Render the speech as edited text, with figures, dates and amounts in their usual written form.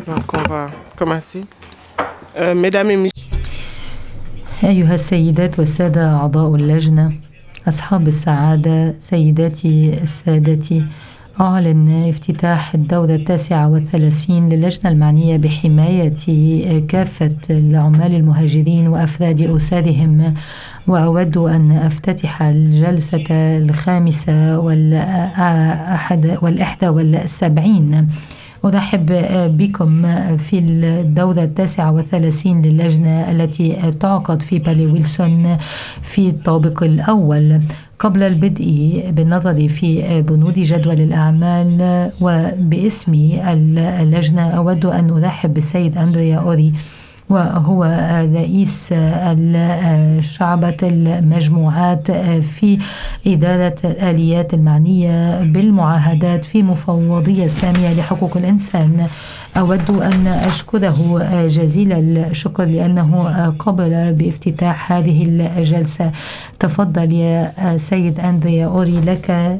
Donc, on va commencer. Mesdames et messieurs, أيها السيدات والسادة أعضاء اللجنة، أصحاب السعادة، سيداتي السادتي، أعلن افتتاح الدورة 39 للجنة المعنية بحماية كافة العمال المهاجرين وأفراد أسرهم. وأود أن أفتتح الجلسة 71. أرحب بكم في الدورة 39 للجنة التي تعقد في بالي ويلسون في الطابق الأول. قبل البدء بالنظر في بنود جدول الأعمال وباسم اللجنة، أود أن أرحب بالسيد أندريا أوري، وهو رئيس شعبة المجموعات في إدارة الآليات المعنية بالمعاهدات في مفوضية سامية لحقوق الإنسان. أود أن أشكره جزيل الشكر لأنه قبل بافتتاح هذه الجلسة. تفضل يا سيد أندريا أوري، لك